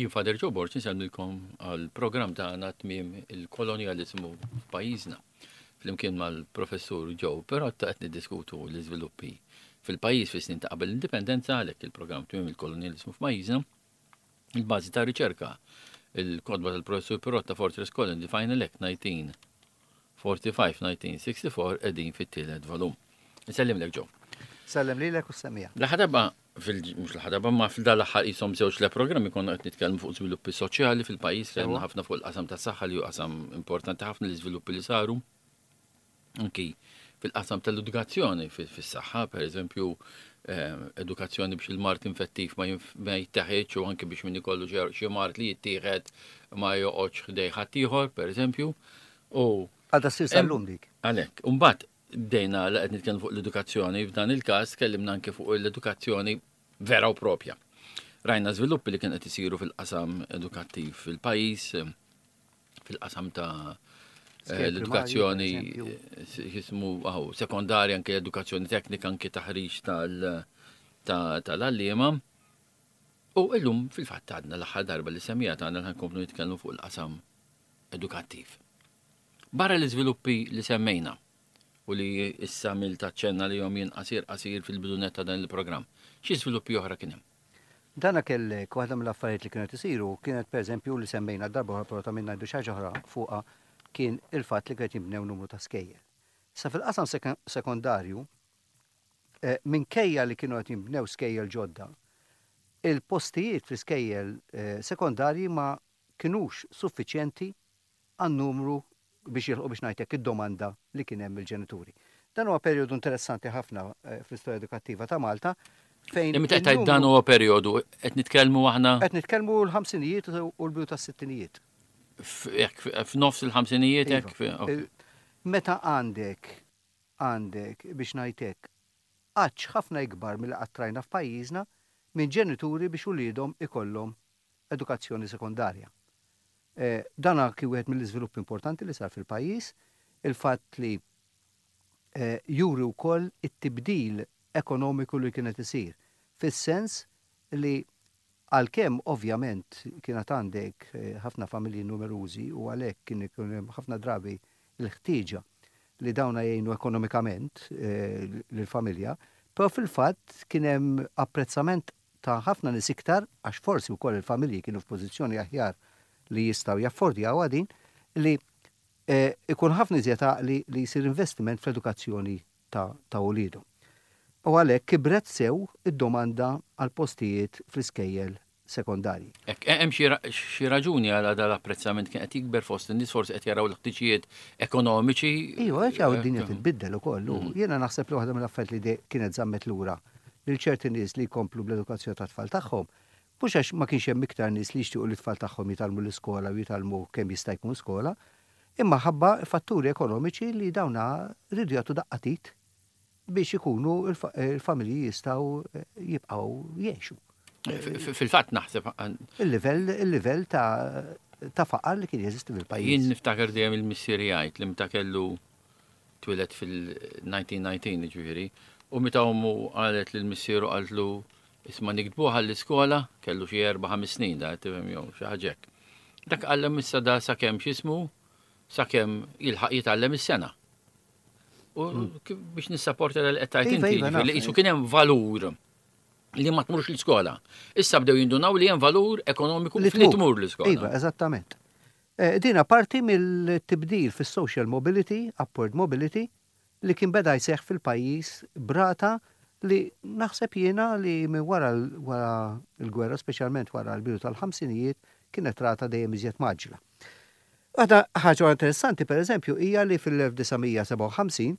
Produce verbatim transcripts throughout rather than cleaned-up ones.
Jien Fader Joe Borch nsemmilkom għal-programm tagħna tmiem il-kolonjaliżmu f'pajjiżna. Flimkien mal-professur Joe Perotta qed niddiskutu l-iżviluppi fil-pajjiż fis-snin ta' qabel l-indipendenza għalhekk il-programm tmiem il-kolonjaliżmu f'pajjiżna. Il-bażi ta' riċerka il-kodba tal-professur Perotta Fortress Collins Define Elect nineteen forty-five nineteen sixty-four qegħdin fit-tielet volum. Nsellimlek Joe. Sallem lilek u semmija. L-ħadaba mhux l-ħadaba ma fil-dan l-aħħar qishom żewġ le programmi konna qed nitkellmu fuq żviluppi soċjali fil-pajjiż kellna ħafna fuq il-qasam tas-saħħa li hu qasam importanti ħafna l-iżviluppi li saru. Anki fil-qasam tal-edukazzjoni fis-saħħa, pereżempju edukazzjoni biex il-mart infettiv ma jittaħħitx u anke biex min ikollu xi mart li jittieħed ma joqgħodx ħdej ħadd ieħor, pereżempju. U Għadha ssir sal-lum dik. Għalhekk, u mbagħad bdejna li qed nitkellmu fuq l-edukazzjoni, f'dan il-każ tkellimna anke fuq l-edukazzjoni vera u propja. Rajna żviluppi li kien qed isiru fil-qasam edukattiv fil-pajjiż, fil-qasam ta' l-edukazzjoni jismu aħu sekondarja anke edukazzjoni teknika anke taħriġ tal-għalliema. U illum fil-fatt għadna l-aħħar darba li semmija tagħna li nkomplu nitkellmu fuq il-qasam edukattiv. Barra l-iżviluppi li semmejna u li issa mill taċċenna li jom jien qasir qasir fil-bidunet ta' dan il-programm. Xi żviluppi oħra kien hemm? Dana kellek waħda mill-affarijiet li kienet isiru kienet pereżempju li semmejna darba oħra però minna ngħidu xi ħaġa oħra fuqha kien il-fatt li kienet jibnew numru ta' skejjel. Sa fil-qasam sekondarju minkejja li kienu qed jibnew skejjel ġodda, il-postijiet fl-iskejjel sekondarji ma kinux suffiċjenti għan-numru biex jilħu biex ngħidlek id-domanda li kien hemm il-ġenituri. Dan huwa perjodu interessanti ħafna fl-istorja edukattiva ta' Malta fejn. Meta qed dan huwa perjodu qed nitkellmu aħna qed nitkellmu l-ħamsinijiet u l-bidu tas-sittinijiet. F'nofs il-ħamsinijiet hekk. Meta għandek għandek biex ngħidlek qatt ħafna ikbar milli qatt rajna f'pajjiżna minn ġenituri biex uliedhom ikollhom edukazzjoni sekondarja. Dana kien wieħed mill-iżviluppi importanti li sar fil-pajjiż, il-fatt li juri wkoll it-tibdil ekonomiku li kienet isir, fis-sens li għalkemm ovvjament kienet għandek ħafna familji numerużi u għalhekk kien ikun hemm ħafna drabi l-ħtieġa li dawna jgħinu ekonomikament lill-familja, però fil-fatt kien hemm apprezzament ta' ħafna nies iktar għax forsi wkoll il-familji kienu f'pożizzjoni aħjar li jistaw jaffordjaw għadin li ikun ħafna iżjed li li jsir investiment fl-edukazzjoni ta' uliedhom. U għalhekk kibret sew id-domanda għal postijiet fl-iskejjel sekondarji. Hemm xi raġuni għal dan l-apprezzament kien qed jikber fost in-nies forsi qed jaraw l-ħtiġijiet ekonomiċi. Ejwa qed jaraw id-dinja titbiddel ukoll. Jiena naħseb li waħda mill-affarijiet li kienet żammet lura lil ċerti nies li jkomplu bl-edukazzjoni tat-tfal tagħhom. Mhux għax ma kienx hemm iktar nies li jixtiequ li t-tfal tagħhom jitalmu l-iskola u jitalmu kemm jista' jkun skola, imma ħabba fatturi ekonomiċi li dawna rridu jagħtu daqqatit biex ikunu l-familji jistgħu jibqgħu jgħixu. Fil-fatt naħseb il-livell il-livell ta' faqar li kien jeżisti fil-pajjiż. Jien niftakar dejjem il-missier jgħid li meta kellu twieled fil-nineteen nineteen ġifieri u meta ommu qalet lill-missieru qaltlu isma' nikdbuha l-iskola kellu xi erba' ħames snin da tifhem jew xi ħaġa hekk. Dak għallem issa da sakemm x'ismu sakemm jilħaq jitgħallem is-sena. U biex nissapporta l-qed inti li qisu kien hemm valur li ma tmurx l-iskola. Issa bdew jindunaw li hemm valur ekonomiku li tmur l-iskola. Iva, eżattament. Dina parti mill-tibdil fis-social mobility, upward mobility, li kien beda jseħħ fil-pajjiż brata li naħseb jiena li minn wara l-gwerra, speċjalment wara l-bidu tal-ħamsinijiet, kienet rata dejjem iżjed maġla. Għada ħaġa interessanti, per eżempju, hija li fil-1957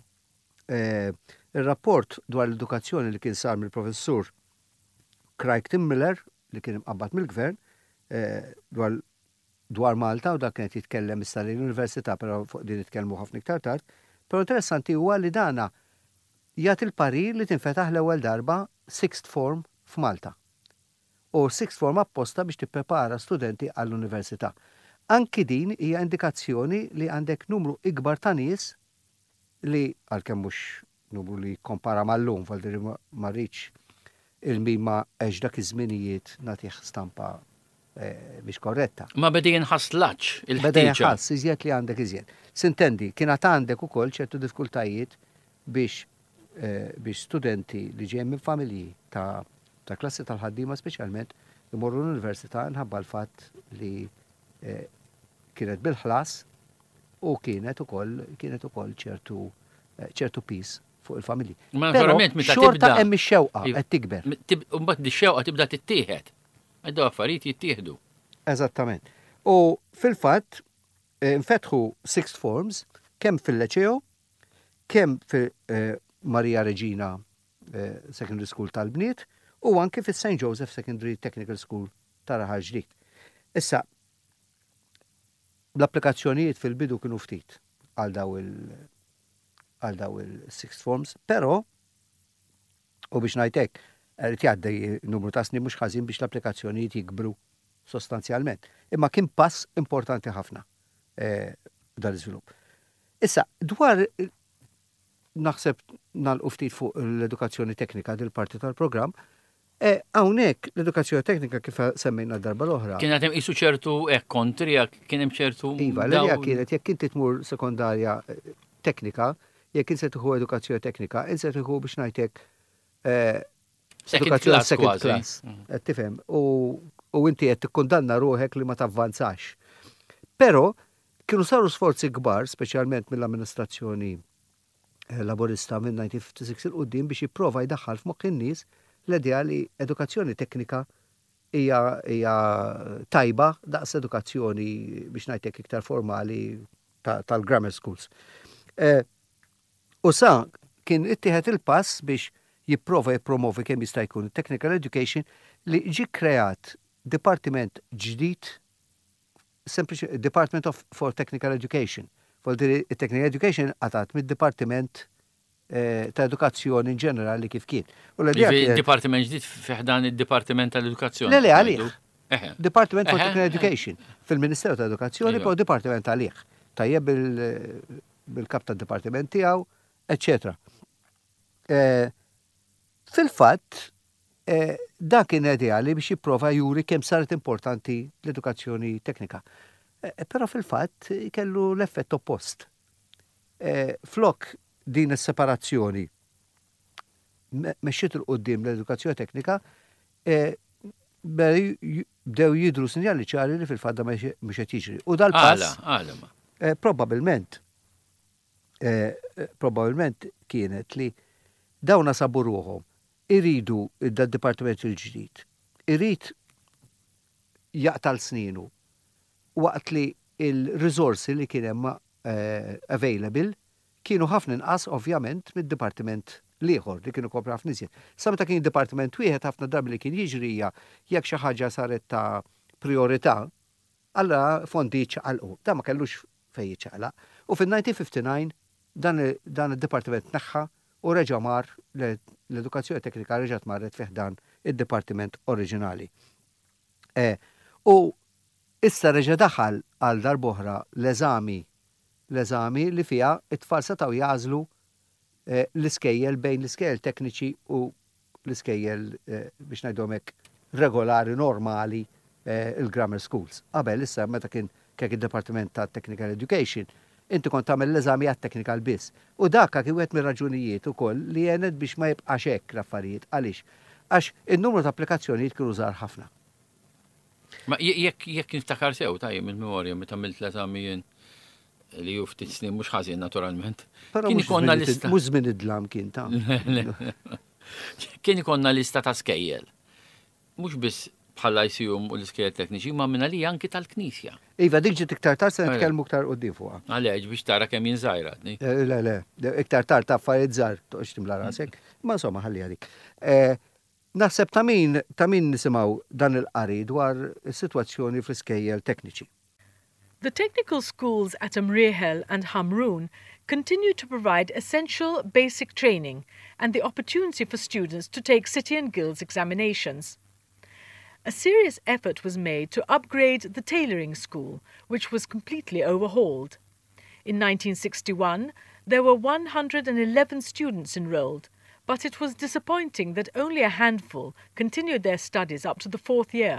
il-rapport dwar l-edukazzjoni li kien sar mill-professur Craig Timmiller, li kien mqabbad mill-gvern, dwar dwar Malta u dak kienet jitkellem issa l-Università, però fuq din nitkellmu ħafna iktar tard, però interessanti huwa li dana jagħti il-parir li tinfetaħ l-ewwel darba sixth form f'Malta. U sixth form apposta biex tipprepara studenti għall-università. Anki din hija indikazzjoni li għandek numru ikbar ta' nies li għalkemm mhux numru li kompara mal-lum Valderi ma rridx il-mima għax dak iż-żminijiet nagħtih stampa biex korretta. Ma bedi jinħaslaċ il-ħtieġa. Beda jinħass, iżjed li għandek iżjed. Sintendi, kienet għandek ukoll ċertu diffikultajiet biex biex studenti li ġejjin minn familji ta' ta' klassi tal-ħaddiema speċjalment imorru l-università nħabba l-fatt li kienet bil-ħlas u kienet ukoll kienet ukoll ċertu ċertu pis fuq il-familji. Ma verament meta tibda. Xorta hemm ix-xewqa qed tikber. Mbagħad di-xewqa tibda tittieħed. Għaddu affarijiet jittieħdu. Eżattament. U fil-fatt infetħu sixth forms kemm fil-Leċeo, kemm fil Maria Regina Secondary School tal-Bniet u anke fis Saint Joseph Secondary Technical School ta' Raħal Ġdid. Issa, l-applikazzjonijiet fil-bidu kienu ftit għal daw il għal daw il-sixth forms, pero u biex ngħidlek rrid jgħaddej numru ta' snin mhux ħażin biex l-applikazzjonijiet jikbru sostanzjalment. Imma kien pass importanti ħafna dan l-iżvilupp. Issa, dwar naħseb nagħlqu ftit fuq l-edukazzjoni teknika dil-parti tal-programm, hawnhekk l-edukazzjoni teknika kif semmejna darba l-oħra. Kien hemm qisu ċertu hekk kontri, kien hemm ċertu. Iva, l-idea kienet jekk inti tmur sekondarja teknika, jekk inse tieħu edukazzjoni teknika, inse tieħu biex ngħidlek edukazzjoni second class. Qed tifhem u inti qed tikkundanna ruħek li ma tavvanzax. Però kienu saru sforzi kbar, speċjalment mill-amministrazzjoni laborista minn nineteen fifty-six il-qudiem biex jipprova jdaħħal f'moħħ in-nies l-idea li edukazzjoni teknika hija hija tajba daqs edukazzjoni biex ngħidlek iktar formali tal-grammar schools. U sa kien ittieħed il-pass biex jipprova jippromovi kemm jista' jkun technical education li ġi kreat dipartiment ġdid, sempliċi Department of for Technical Education. Voldi technical education għatat mid-dipartiment ta' edukazzjoni in ġenerali kif kien. Il-dipartiment ġdid fiħdan il-dipartiment tal-edukazzjoni. Le, le, għalih. Department for Technical Education. Fil-Ministeru ta' Edukazzjoni po dipartiment għalih. Tajjeb bil-kap ta' dipartiment tiegħu, eccetera. Fil-fatt, da kien ideali biex jipprova juri kemm saret importanti l-edukazzjoni teknika. Però fil-fatt kellu l-effett oppost. Flok din is-separazzjoni mexxiet il-qudiem l-edukazzjoni teknika bdew jidru sinjali ċari li fil-fatt mhux qed jiġri. U dal-pass probabbilment probabbilment kienet li dawna sabu ruħhom iridu id-dipartiment il-ġdid. Irid jaqtal sninu waqt li il-risorsi li kien hemm available kienu ħafna inqas ovvjament mid-dipartiment l-ieħor li kienu kopra ħafna iżjed. Sa meta kien dipartiment wieħed ħafna darbi li kien jiġrija jekk xi ħaġa saret ta' priorità, alla fondi ċaqalqu. Da ma kellux fejn jiċċaqlaq. U fin-nineteen fifty-nine dan dan id-dipartiment naħħa u reġa' mar l-edukazzjoni teknika reġgħet marret fih dan id-dipartiment oriġinali. U issa reġa' daħal għal darb'oħra l-eżami l-eżami li fija it-tfal setgħu jażlu l-iskejjel bejn l-iskejjel tekniċi u l-iskejjel biex ngħidhom hekk regolari normali il-grammar schools. Qabel issa meta kien kien id-Dipartiment ta' Technical Education, inti kont tagħmel l-eżami għat-technical biss. U dakka kien wieħed mir-raġunijiet ukoll li għenet biex ma jibqax hekk l-affarijiet. Għaliex? Għax in-numru ta' applikazzjonijiet kienu żgħar ħafna. Ma jekk jekk niftakar sew tajjeb mill-memorja meta għamilt l-eżami jien li ju ftit snin mhux ħażin naturalment. Kien ikonna lista. Mhux żmien id-dlam kien ta'. Kien ikonna lista ta' skejjel. Mhux biss bħala jsihom u l-iskejjel tekniċi, ma minn għalija anki tal-Knisja. Iva, dik ġiet iktar tard se nitkellmu iktar quddiem fuqha. Għaliex biex tara kemm jien żgħira. Le, le, iktar tard ta' affarijiet żgħar toqgħodx timla rasek, ma insomma ħalliha dik. Naħseb ta' min ta' min nisimgħu dan il-qari dwar is-sitwazzjoni fl-iskejjel tekniċi. The technical schools at Amrihel and Hamrun continue to provide essential basic training and the opportunity for students to take City and Guilds examinations. A serious effort was made to upgrade the tailoring school, which was completely overhauled. In nineteen sixty-one, there were one hundred eleven students enrolled, but it was disappointing that only a handful continued their studies up to the fourth year,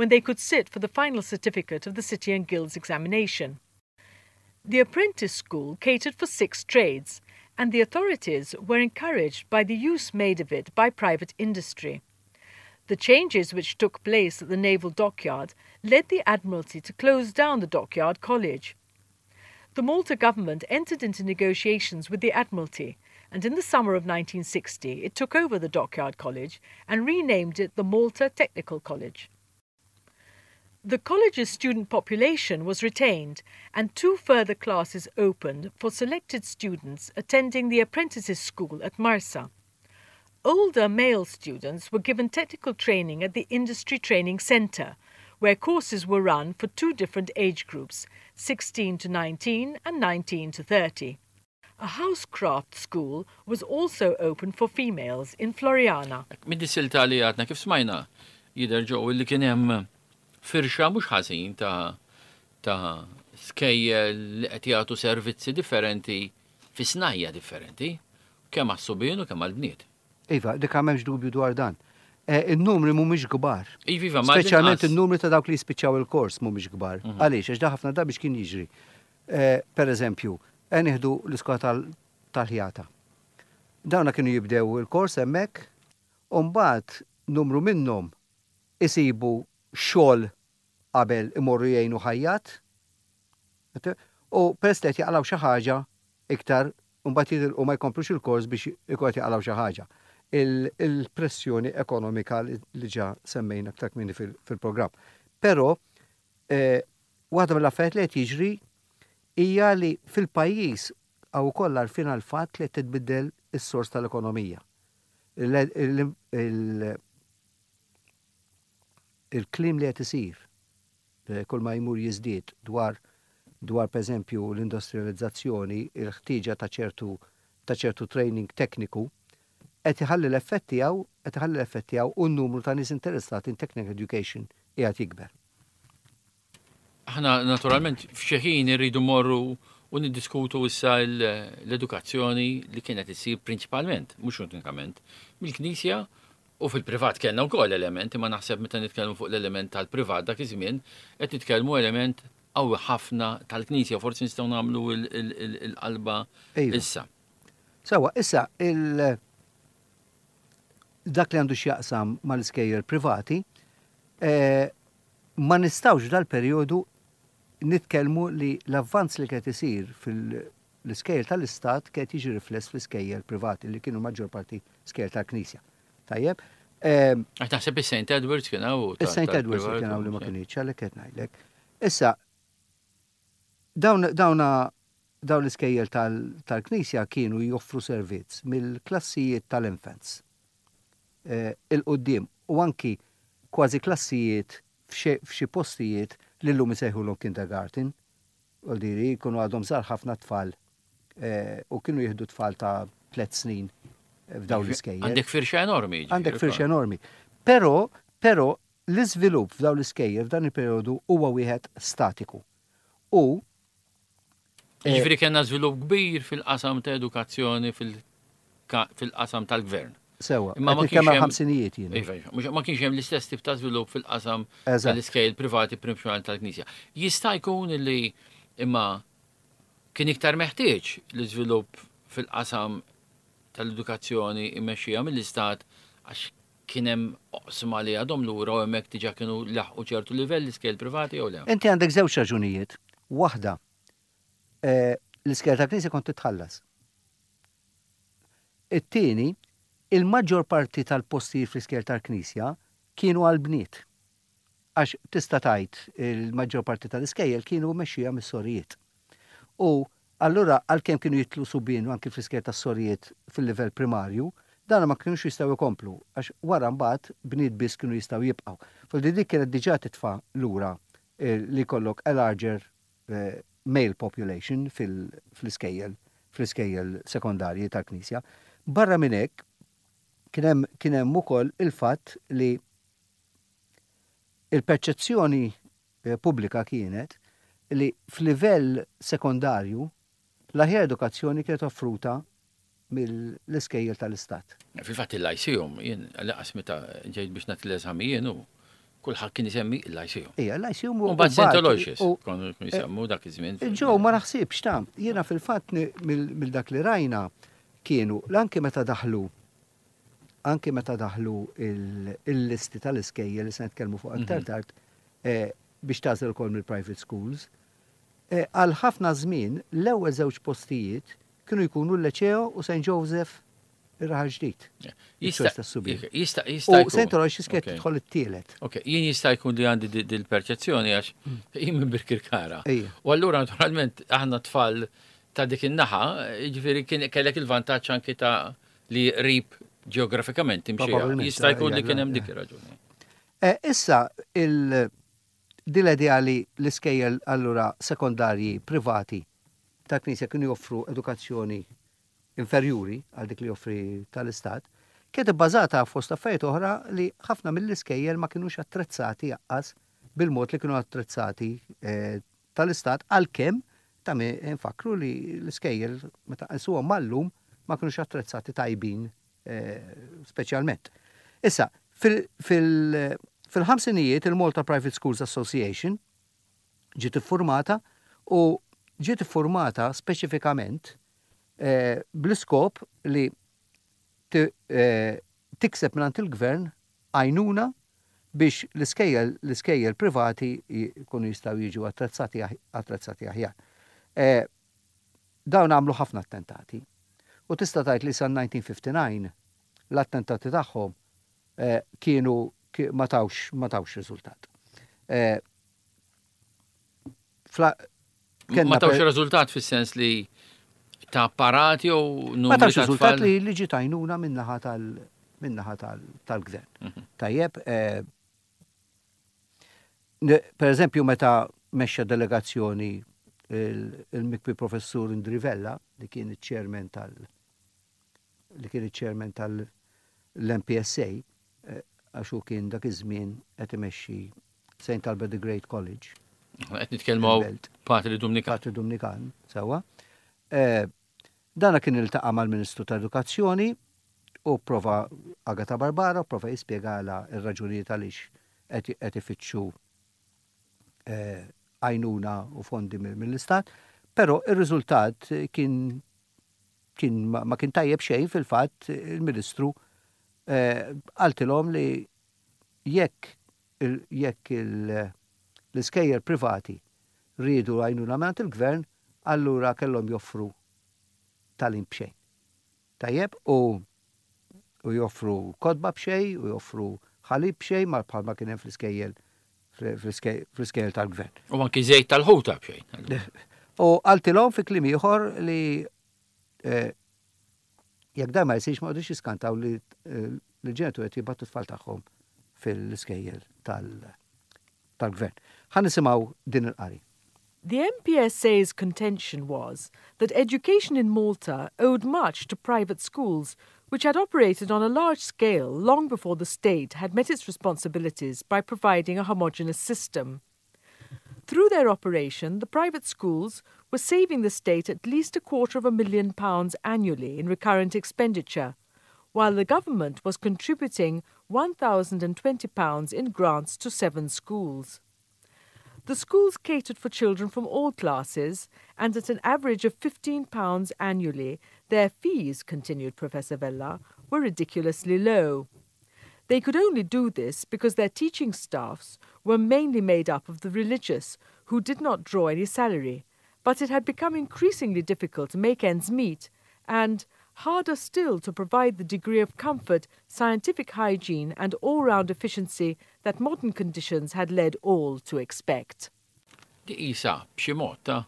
when they could sit for the final certificate of the City and Guilds examination. The apprentice school catered for six trades, and the authorities were encouraged by the use made of it by private industry. The changes which took place at the Naval Dockyard led the Admiralty to close down the Dockyard College. The Malta government entered into negotiations with the Admiralty, and in the summer of nineteen sixty it took over the Dockyard College and renamed it the Malta Technical College. The college's student population was retained, and two further classes opened for selected students attending the apprentices school at Marsa. Older male students were given technical training at the Industry Training Centre, where courses were run for two different age groups, sixteen to nineteen and nineteen to thirty. A housecraft school was also open for females in Floriana. Mid-dissilta li għadna kif smajna jidher ġew li kien hemm firxa mhux ħażin ta' ta' skejjel li qed jagħtu servizzi differenti fi snajja differenti, kemm għas-subien u kemm għall-bniet. Iva, dik m'hemmx dubju dwar dan. In-numri mhumiex kbar. Iva, ma speċjalment in-numri ta' dawk li jispiċċaw il-kors mhumiex kbar. Għaliex għax da ħafna da biex kien jiġri. Pereżempju, nieħdu l-iskola tal-ħjata. Dawna kienu jibdew il-kors hemmhekk, u mbagħad numru minnhom isibu xogħol qabel imorru jgħinu ħajjat, u peress li jaqalaw xi ħaġa iktar u mbagħad jitilqu ma jkomplux il-kors biex ikun jaqalaw xi ħaġa. Il-pressjoni ekonomika li ġa semmejna aktar kmini fil-programm. Però waħda mill-affarijiet li qed jiġri hija li fil-pajjiż hawn ukoll għarfien għall-fatt li qed titbiddel is-sors tal-ekonomija. Il-klim li qed isir kull ma jmur jiżdied dwar dwar pereżempju l-industrializzazzjoni, il-ħtieġa ta' ċertu ta' ċertu training tekniku qed iħalli l-effett tiegħu, qed iħalli l-effett tiegħu u n-numru ta' nies interessati in technical education qiegħed jikber. Aħna naturalment f'xi ħin irridu morru u niddiskutu issa l-edukazzjoni li kienet issir prinċipalment, mhux unikament, mill-Knisja u fil-privat kellna wkoll elementi, ma naħseb meta nitkellmu fuq l-element tal-privat dak iż-żmien qed nitkellmu element qawwi ħafna tal-Knisja, forsi nistgħu nagħmlu l-qalba issa. Sewa, issa il- dak li għandu x'jaqsam mal-iskejjer privati, ma nistawx dal-perjodu nitkellmu li l-avvanz li qed isir fil-iskejjer tal-Istat qed jiġi rifless fl-iskejjer privati li kienu maġġor parti skejjer tal-Knisja. Tajjeb? Għax naħseb is-Saint Edwards kien hawn. Is-Saint Edwards kien hawn li ma kienx għalhekk qed ngħidlek. Issa dawna dawn l-iskejjer tal-Knisja kienu joffru servizz mill-klassijiet tal-infants. Il-qoddim u anki kważi klassijiet f'xi postijiet li llum isejħulhom kindergarten, u diri jkunu għadhom żgħar ħafna tfal u kienu jieħdu tfal ta' tliet snin f'dawn l-iskejjer. Għandek firxa enormi. Għandek firxa enormi. Però però l-iżvilupp f'dawn l-iskejjer f'dan il-perjodu huwa wieħed statiku. U Jiġifieri kellna żvilupp kbir fil-qasam ta' edukazzjoni fil-qasam tal-gvern. Sewa, ma kienx hemm ħamsinijiet jiena. Ma kienx hemm l-istess tip ta' żvilupp fil-qasam tal-iskejjel privati prinċipali tal-Knisja. Jista' jkun li imma kien iktar meħtieġ l-iżvilupp fil-qasam tal-edukazzjoni immexxija mill-Istat għax kien hemm oqsma li għadhom lura u hemmhekk diġà kienu laħqu ċertu livell l-iskejjel privati jew le. Inti għandek żewġ raġunijiet. Waħda l-iskejjel tal-Knisja kont titħallas. It-tieni il-maġġor parti tal-postijiet fl-iskejjel tal-Knisja kienu għal-bniet. Għax tista' tgħid il-maġġor parti tal-iskejjel kienu mexxija mis-sorijiet. U allura għalkemm kienu jitlu subien anke fl-iskejjel tas-sorijiet fil-livell primarju, dan ma kienux jistgħu jkomplu għax wara mbagħad bniet biss kienu jistgħu jibqgħu. Fil dik kienet diġà titfa' lura li jkollok a larger male population fl-iskejjel fl-iskejjel sekondarji tal-Knisja. Barra minn hekk kien hemm ukoll il-fatt li il-perċezzjoni pubblika kienet li f'livell sekondarju l-aħjar edukazzjoni kienet offruta mill-iskejjel tal-Istat. Fil-fatt il-lajsijom, jien għal-qas meta ġejt biex nagħti l-eżami jien hu kulħadd kien isemmi l-Lyceum. Ija, l-Lyceum U mbagħad Saint Aloysius konu jisemmu dak iż-żmien. Ġew ma naħsibx ta' jiena fil-fatt mill dak li rajna kienu l-anke meta daħlu anke meta daħlu il-listi tal-iskejjel li se nitkellmu fuq aktar tard biex tażel ukoll mill-private schools. Għal ħafna żmien l-ewwel żewġ postijiet kienu jkunu l-Leceo u Saint Joseph ir-Raħal Ġdid. Jista' U Saint Aloysius kien tidħol it-tielet. Ok, jien jista' jkun li għandi dil-perċezzjoni għax jien minn Birkirkara. U allura naturalment aħna tfal ta' dik in-naħa, jiġifieri kien kellek il-vantaġġ anke ta' li qrib ġeografikament imxejja. Jista' jkun li kien hemm dik ir-raġuni. Issa il din l-idea li l-iskejjel allura sekondarji privati ta' Knisja kienu joffru edukazzjoni inferjuri għal dik li joffri tal-Istat, kienet bbażata fost affarijiet oħra li ħafna mill-iskejjel ma kienux attrezzati jaqqas bil-mod li kienu attrezzati tal-Istat għalkemm ta' nfakru li l-iskejjel meta qisuhom mallum ma kienux attrezzati tajbin speċjalment. Issa, fil-ħamsinijiet il-Malta Private Schools Association ġiet iffurmata u ġiet iffurmata speċifikament bl-iskop li tikseb minn il-gvern għajnuna biex l-iskejjel privati jkunu jistgħu jiġu attrezzati aħjar. Dawn għamlu ħafna attentati. U tista' tgħid li sa nineteen fifty-nine l-attentati tagħhom kienu ma tawx ma tawx riżultat. Ma tawx riżultat fis-sens li ta' apparati u numri ta' tfal. Ma tawx riżultat li li ġiet għajnuna min-naħa tal-minnaħa tal-gvern. Tajjeb, per eżempju meta mexxa delegazzjoni il-mikbi professur Indrivella li kien iċ-chairman tal li kien iċ-chairman tal-M P S A għax hu kien dak iż-żmien qed imexxi Saint Albert the Great College. Qed nitkellmu Patri Dominikan. Patri Dominikan, sewwa. Dana kien iltaqa' mal-Ministru ta' Edukazzjoni u prova Agata Barbara prova jispjegala r-raġunijiet għaliex qed ifittxu għajnuna u fondi mill-Istat, però ir-riżultat kien kien ma kien tajjeb xejn fil-fatt il-Ministru qaltilhom li jekk jekk l-iskejjer privati rridu għajnuna mingħand il-gvern, allura kellhom joffru tal-im b'xejn. Tajjeb, u u joffru kodba b'xejn, u joffru ħalib b'xejn ma bħalma kien hemm fl-iskejjel fl-iskejjel tal-gvern. U anki żejt tal-ħuta b'xejn. U qaltilhom fi kliem ieħor li jekk dan ma jsirx ma qgħodux jiskantaw li l-ġenitur qed jibgħatu tfal tagħhom fil-iskejjel tal-gvern. Ħa nisimgħu din il-qari. The M P S A's contention was that education in Malta owed much to private schools, which had operated on a large scale long before the state had met its responsibilities by providing a homogeneous system. Through their operation, the private schools were saving the state at least a quarter of a million pounds annually in recurrent expenditure, while the government was contributing one thousand twenty pounds in grants to seven schools. The schools catered for children from all classes, and at an average of fifteen pounds annually, their fees, continued Professor Vella, were ridiculously low. They could only do this because their teaching staffs were mainly made up of the religious, who did not draw any salary, but it had become increasingly difficult to make ends meet, and harder still to provide the degree of comfort, scientific hygiene and all-round efficiency that modern conditions had led all to expect. Di isa, b'xi mod ta'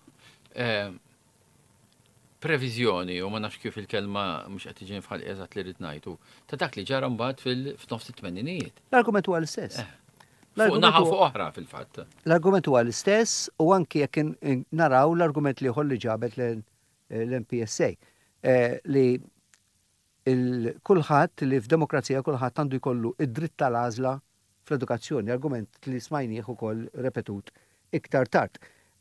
previżjoni u ma nafx kif il-kelma mhux qed tiġi fħal eżatt li rid ngħidu ta' dak li ġara mbagħad fil-nofs it-tmenijiet. L-argument huwa l-istess. Fuq naħa fuq oħra fil-fatt. L-argument huwa l-istess u anki jekk naraw l-argument li ħolli ġabet l-M P S A. Li kulħadd li f'demokrazija kulħadd għandu jkollu id-dritt tal-għażla fl-edukazzjoni, argument li smajnieh ukoll repetut iktar tard.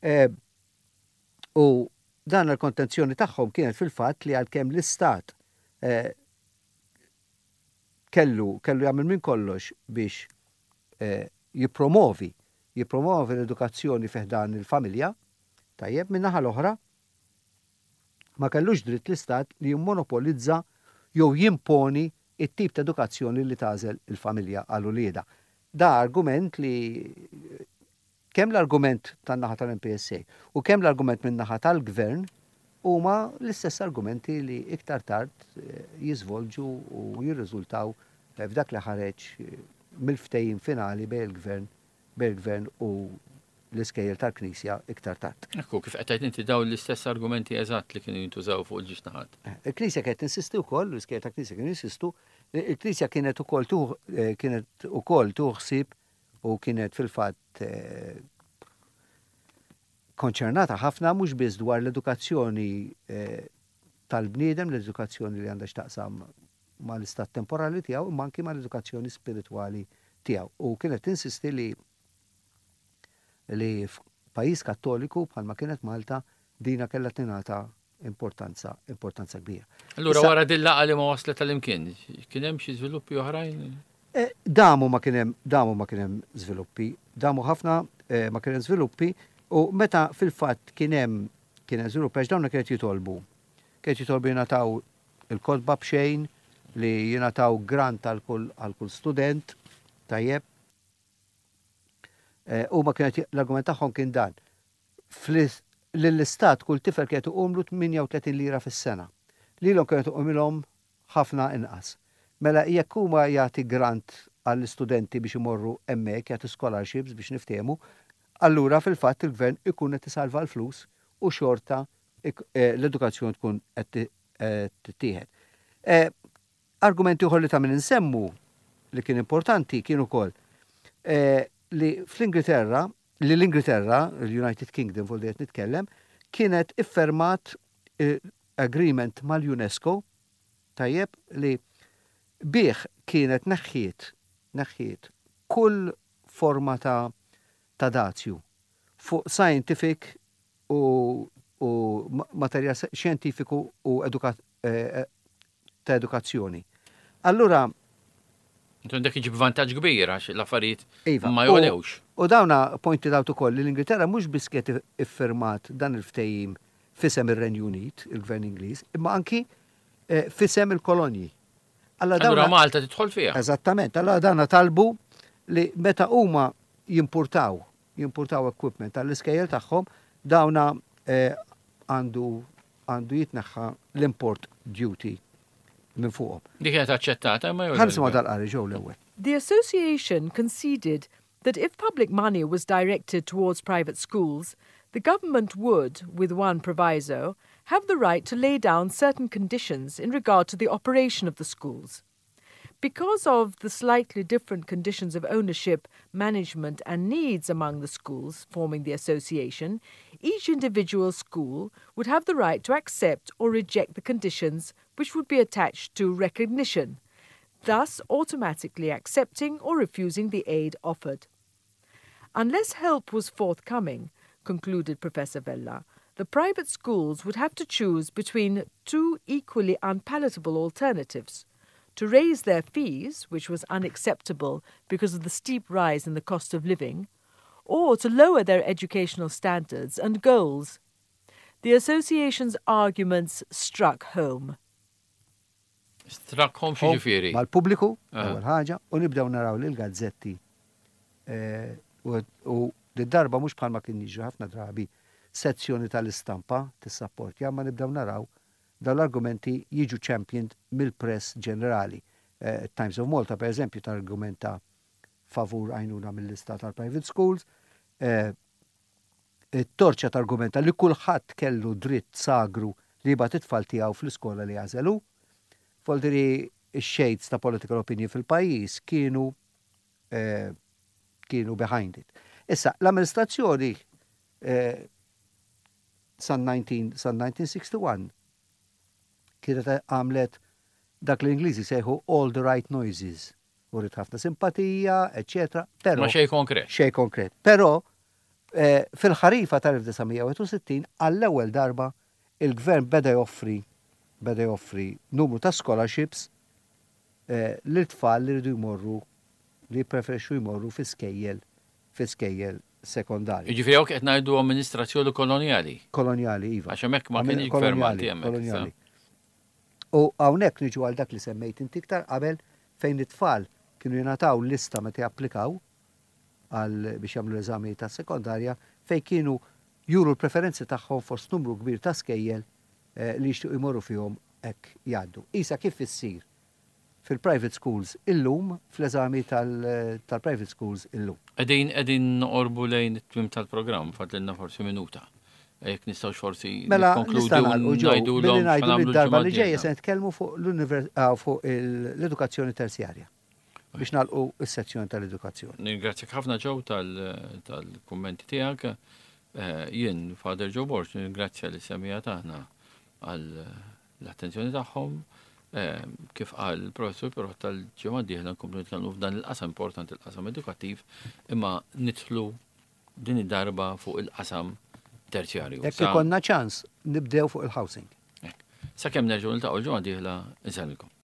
U dan il-kontenzjoni tagħhom kienet fil-fatt li għalkemm l-istat kellu kellu jagħmel minn kollox biex jippromovi jippromovi l-edukazzjoni fiħdan il-familja, tajjeb min-naħa l-oħra ma kellux dritt l-istat li jimmonopolizza jew jimponi it-tip ta' edukazzjoni li tażel il-familja għal ulieda. Da argument li kemm l-argument tan-naħa tal-M P S A u kemm l-argument min-naħa tal-gvern huma l-istess argumenti li iktar tard jiżvolġu u jirriżultaw f'dak li ħareġ mill-ftehim finali bejn il-gvern bejn il-gvern u l-iskejjel tal-Knisja iktar tard. Ekku, kif qed tgħid inti dawn l-istess argumenti eżatt li kienu jintużaw fuq il-ġiex naħat. Il-Knisja kienet insisti wkoll, l-iskejjel tal-Knisja kienu insistu, il-Knisja kienet ukoll tuħ kienet ukoll tuħsib u kienet fil-fatt konċernata ħafna mhux biss dwar l-edukazzjoni tal-bniedem, l-edukazzjoni li għandha x'taqsam mal-istat temporali tiegħu, imma anke mal-edukazzjoni spiritwali tiegħu. U kienet insisti li li f'pajjiż Kattoliku bħalma kienet Malta dina kellha tingħata importanza importanza kbira. Allura wara din laqgħa li ma waslet tal-imkien, kien hemm xi żviluppi oħrajn? Damu ma kien hemm damu ma kien hemm żviluppi, damu ħafna ma kien hemm żviluppi u meta fil-fatt kien hemm kien hemm żviluppi għax dawn kienet jitolbu. Kienet jitolbu jingħataw il-kotba b'xejn li jingħataw grant għal kull student tajjeb. U ma kienet l-argument tagħhom kien dan. L-istat kull tifel kienet iqumlu tminja u tletin lira fis-sena. Lilhom kienet iqumilhom ħafna inqas. Mela jekk huma jagħti grant għall-istudenti biex imorru hemmhekk jagħti scholarships biex niftehmu, allura fil-fatt il-gvern ikun qed isalva l-flus u xorta l-edukazzjoni tkun qed tittieħed. Argumenti oħra li ta' min insemmu li kien importanti kien ukoll li fl-Ingilterra, li l-Ingilterra, l-United Kingdom fuq qed nitkellem, kienet iffermat agreement mal-UNESCO tajjeb li bih kienet neħħiet neħħiet kull forma ta' ta' dazju fuq scientific u u materjal xjentifiku u edukat ta' edukazzjoni. Allura Dak iġib vantaġġ kbir għax l-affarijiet ma jolewx. U dawna pointed out ukoll li l-Ingilterra mhux biss kiet iffirmat dan il-ftehim fisem ir-Renju Unit, il-Gvern Ingliż, imma anki fisem il-kolonji. Allura Malta tidħol fiha. Eżattament, allura dawna talbu li meta huma jimpurtaw, jimpurtaw equipment tal-iskejjel tagħhom, dawna għandu għandu jitneħħa l-import duty minn fuqhom. Dik kienet aċċettata ma jew. Ħalsu ma dal-qari ġew l-ewwel. The association conceded that if public money was directed towards private schools, the government would, with one proviso, have the right to lay down certain conditions in regard to the operation of the schools. Because of the slightly different conditions of ownership, management and needs among the schools forming the association, each individual school would have the right to accept or reject the conditions which would be attached to recognition, thus automatically accepting or refusing the aid offered. Unless help was forthcoming, concluded Professor Vella, the private schools would have to choose between two equally unpalatable alternatives: to raise their fees, which was unacceptable because of the steep rise in the cost of living, or to lower their educational standards and goals. The association's arguments struck home. Struck home xi ġifieri? Mal-pubbliku, ewwel ħaġa, u nibdew naraw lil gazzetti. U d-darba mhux bħalma kien jiġu ħafna drabi sezzjoni tal-istampa tissapportja, ma nibdew naraw dawn l-argumenti jiġu championed mill-press ġenerali. Times of Malta, per eżempju, tal-argumenta favur għajnuna mill-lista tal-private schools. Torċa tal-argumenta li kulħadd kellu dritt sagru li jibgħat it-tfal tiegħu fl-iskola li jażelu. Folderi x-shades ta' political opinion fil-pajjiż kienu kienu behind it. Issa, l-amministrazzjoni san nineteen sixty-one kienet għamlet dak l-Ingliżi sejħu all the right noises. Urid ħafna simpatija, eccetera. Ma xej konkret. Xej konkret. Però fil-ħarifa tal-1961 għall-ewwel darba il-gvern beda joffri beda joffri numru ta' scholarships l-tfal li rridu jmorru li preferixxu jmorru fi skejjel fi skejjel sekondarji. Jiġifieri hawn qed ngħidu amministrazzjoni kolonjali. Kolonjali iva. Għax hemmhekk ma kienx Kolonjali, fermati hemmhekk. kolonjali. U hawnhekk niġu għal dak li semmejt inti iktar qabel fejn it-tfal kienu jingħataw lista meta japplikaw għal biex jagħmlu l-eżami ta' sekondarja fejn kienu juru l-preferenzi tagħhom fost numru kbir ta' skejjel li jixtiequ jmorru fihom hekk jgħaddu. Isa kif issir fil-private schools illum fl-eżami tal-private schools illum. Qegħdin qegħdin noqorbu lejn it-twim tal-programm fadlilna forsi minuta. Jekk nistgħux forsi Mela nikkonkludu ngħidu billi ngħidu mid-darba li ġejja se ġejja. nitkellmu fuq fuq l-edukazzjoni terzjarja biex nagħlqu s-sezzjoni tal-edukazzjoni. Ningrazzjak ħafna ġew tal-kummenti tiegħek. Jien, Father Joe Borch, ningrazzja li semija tagħna għal l-attenzjoni tagħhom. Kif qal il-professur però tal-ġimgħa d-dieħla nkomplu nitkellmu f'dan il-qasam importanti il-qasam edukattiv, imma nidħlu din id-darba fuq il-qasam terzjarju. Jekk ikonna ċans nibdew fuq il-housing. Sakemm nerġgħu niltaqgħu l-ġimgħa d-dieħla insellilkom.